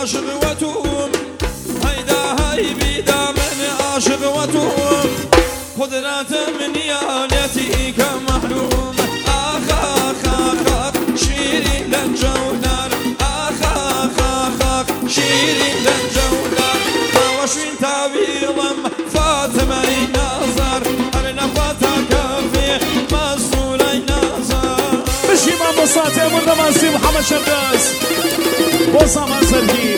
عاشق وتوم هيدا هاي بيدا من عاشق وتوم قدرات من يالتي كمحلوم آخ آخ آخ آخ شيري للجولار آخ آخ آخ آخ شيري للجولار وشوين تعبيرم فاطمة نظر أرنا فاتك في مسؤولي نظر بشي ما بصاتي من نماسي محمد شرداس بوصا ما سرقي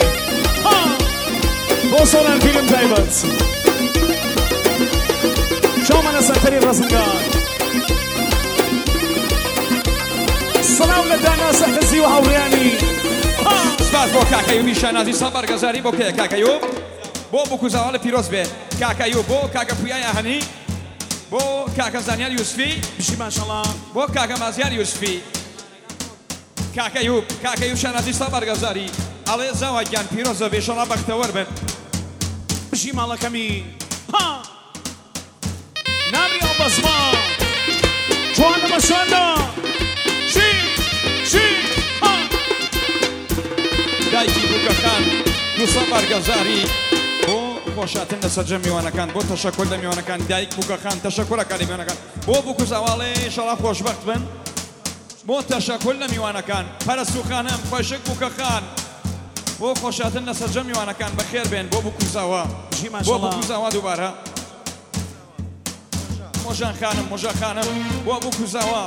بوصونا الفيلم تايبت شو ما نسأتري الرسنقان السلام لدانا سحزي وحورياني سپاس بۆ کاکەیوبی شانازی سەڵ بەرگەزاری بۆ کێ کاکەیوب بۆ بکوزاوەڵە پیرۆز بێ کاکەیوب بۆ کاکە پویای ئاهەنی بۆ کاکە زانیار یوسفی بشي ما شاء الله بۆ کاکە مازیار یوسفی کاکەیوب شانازی سەڵ بەرگەزاری ئەڵێ زاوای گیان پیرۆزە بێ شەڵا بەختەوەر بن بشي ماڵەکەمی نامری ئەو بەزما جوانە مەشانە دایکی بووکەخان دووسە بەرگەزاری بۆ خۆشاتن لە سەرجە میوانەکان بۆ تەشەکر لە میوانەکان دایک بووکەخان تەشەکوڕەکانی میوانەکان بۆ بکوزاواڵێ شەڵا خۆشبەخت بن بۆ تەشەکر لە میوانەکان پەرستوخانم خۆشک بووکەخان بۆ خۆشاتن لە سەرجە میوانەکان بەخێر بێن بۆ بکوزاوە بۆ بکوزاوە دووبارە مۆژان خانم بۆ بکوزاوە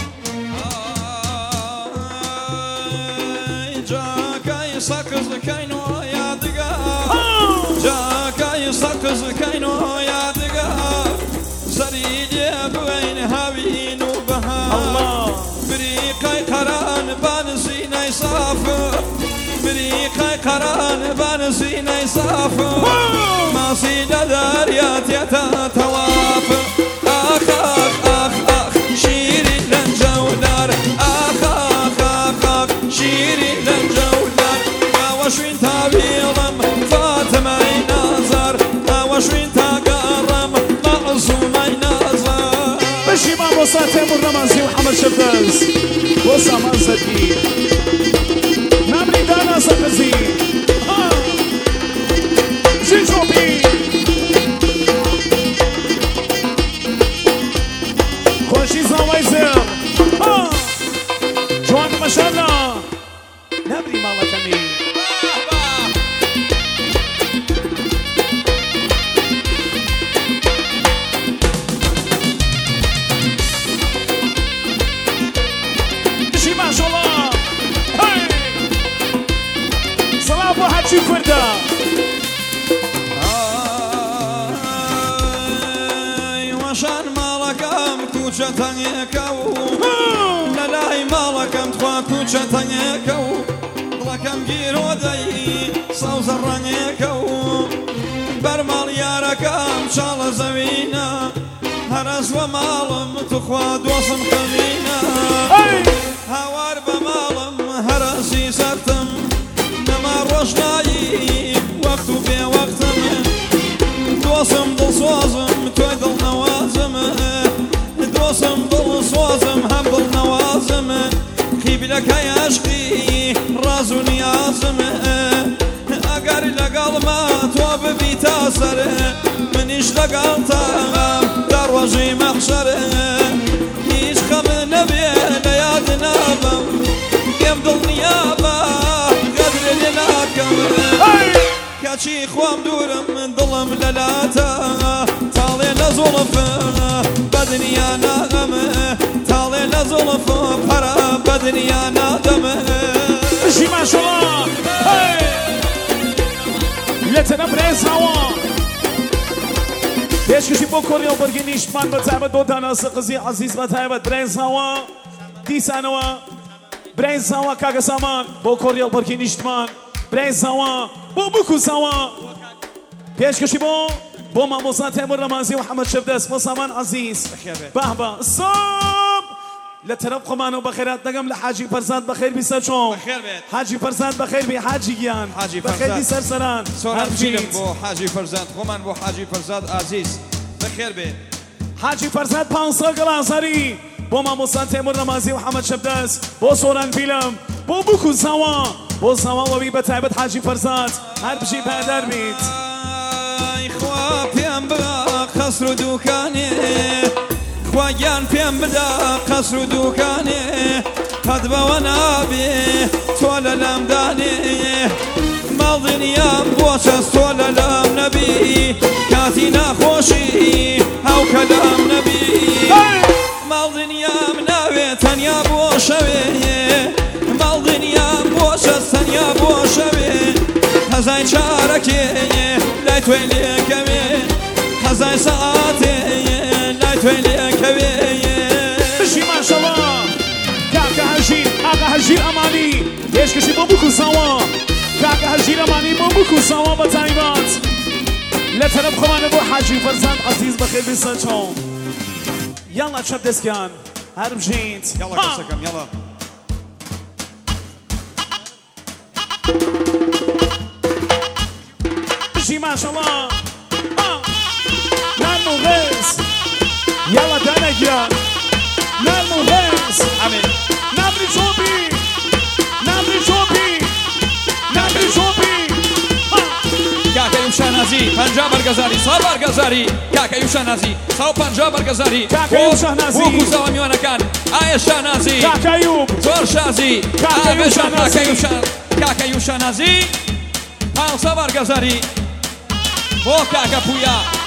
جاکای سەقزەکەینۆ یادگار جاکای سەقزەکەینۆ یادگار زەری لێ بوێن هاوین و بەهار بریقای قەران بانزینەی سافر بریقای قەران بانزینەی سافر ماسی لە دەریا تێتە تەواف ئاخ ئاخ ئاخ ئاخ شیری لەنجەولار ئاخ ئاخ ئاخ ئاخ شیری لەنجەولار ئاوەشوین تاویڵم فاتمەی نازار ئاوەشوین تاگەڕم مەعزومەی نازار بشي ما بوصا تيمور نمازي وحمد شرداس بوصا ما سرقي نامري دانا سقزي بشي جوبي خوشي زاويزر جوان مشانا نامري مالكني بشي ما شاء الله هاي صلاة واحد شي كردا وشان مالكم کوچەتەنگێکەو لەلای ماڵەکەم تخوا کوچەتەنگێکەو بڵەکەم گیرۆدەی سەوزە ڕەنگێکەو بەرماڵ یارەکەم چاڵە زەوینە هەرەزوە ماڵم تخوا دۆسم کەمینە هاوار بە ماڵم هەرەسی سەرتم نەما ڕۆژنایی وەخت و بێوەختم دۆسم دڵسۆزم تۆی دڵنەوازم دۆسم دڵسۆزم هەم دڵنەوازم قیبلەکەی عەشقی ڕاز و نیازم ئەگەر لەگەڵما تۆ ببیتە سەر منیش لەگەڵتە لە ڕۆژی مەحشەر هیچ خەم نەبێ لە یاد نابم پێم دڵنیابە غەدرێ لێ ناکەم کاچی خوام دوورم دڵم لەلاتە تاڵێ لە زوڵفە بەدنیا ناغەمە تاڵێ لە زوڵفە پەرە بەدنیا نادەمە بشي ما شاء الله لەتەنە برێزاوە پێشکەشی بۆ کۆڕی و بەرگی نیشتمان بە تایبەت بۆ دانا سەقزی عەزیز بە تایبەت برێزاوە دیسانەوە برێزاوە کاکە سامان بۆ کۆڕی و بەرگی نیشتمان برێزاوە بۆ بکوزاوە پێشکەشی بۆ مامۆستا تێمور نەمازی و حەمەد شەردەس بۆ سامان عەزیز بەهبە سۆب لە تەرەف خۆمانەوە بەخێرات دەگەم لە حاجی فەرزاد بەخێر بی سەر چۆم حاجی فەرزاد بەخێر بی حاجی گیان بەخێر بی سەرسەران سۆرانجیلم بۆ حاجی فەرزاد خۆمان بۆ حاجی فەرزاد ئازیز بەخێر بێ حاجی فەرزاد 500 گەڵازەری بۆ مامۆستا تێمور نەمازی و حەمەد شەردەس بۆ سۆران فیلم بۆ بکوزاوە بۆ زەواڵەوی بە تایبەت حاجی فەرزاد هەر بژی پەدەر بیت خوا پێم بدا قەسر و دوکانێ خوا گیان پێم بدا قەسر و دوکانێ قەت بەوە نابێ تۆ لە لامدانێ ماڵ دنیام بۆچە تۆ لە لام نەبی کاتی ناخۆشی هەو کەلام نەبی ماڵ دنیام ناوێت تەنیا بۆ شەوێ ماڵ دنیام بۆچە تەنیا بۆ شەوێ هەزای چارەکێ لای توێ لێکەوێ هەزای سەعاتێ لای توێ لێکەوێ بژی ماشەڵڵا کاکە هەژیر ئاغا هەژیر ئەمانی پێشکەشی بۆ بکوسەوە کاکە هەژیر ئەمانی بۆ بکوسەوە بە تایبەت لە تەرەف خۆمانە بۆ حاجی فەرزاد عەزیز بەخێر بیستە چۆن یاڵا چەپ دەستکان هەر بژیت یاڵا کەسەکەم یاڵا بژی ماشەڵڵا نرم و غێز یاڵا دانەگیان نرم و غێز نابری چۆپی نابری چۆپی نابری چۆپی کاکە یوشەنازی 50 بەرگەزاری 100 بەرگەزاری کاکە یوشەنازی 150 بەرگەزاری کاکە یوشەنازی بۆ کوزەوە میوانەکان ئایا شانازی کاکە یوب زۆر شازی کاکە یوشەنازی کاکە یوشەنازی 500 بەرگەزاری بۆ کاکە پویا